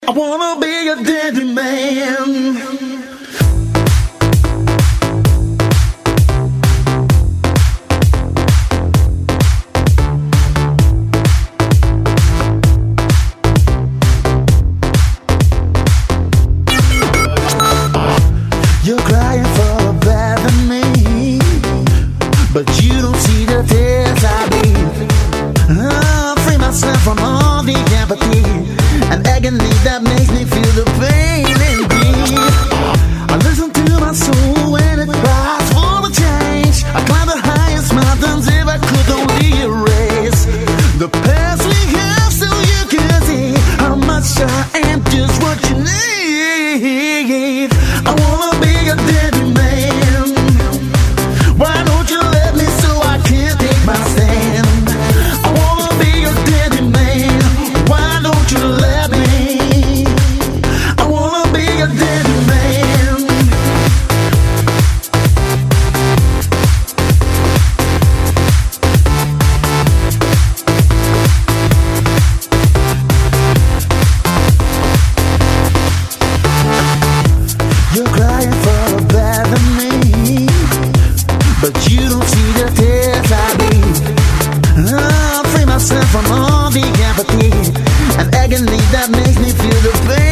I wanna be a daddy man. You're crying for a better me, but you don't see the tears I bleed. I'll free myself from all the apathy and agony that makes me feel the pain indeed. I listen to my soul when it cries for a change. I climb the highest mountains if I could only erase the past we have, so you can see how much I am just what you need. I wanna be a daddy man. Why don't you let me so I can take my stand? I wanna be a daddy man. Why don't you let me? I wanna be a daddy man. You're crying for a better me, but you don't see the tears I bleed. I'll free myself from all the apathy and agony that makes me feel the pain.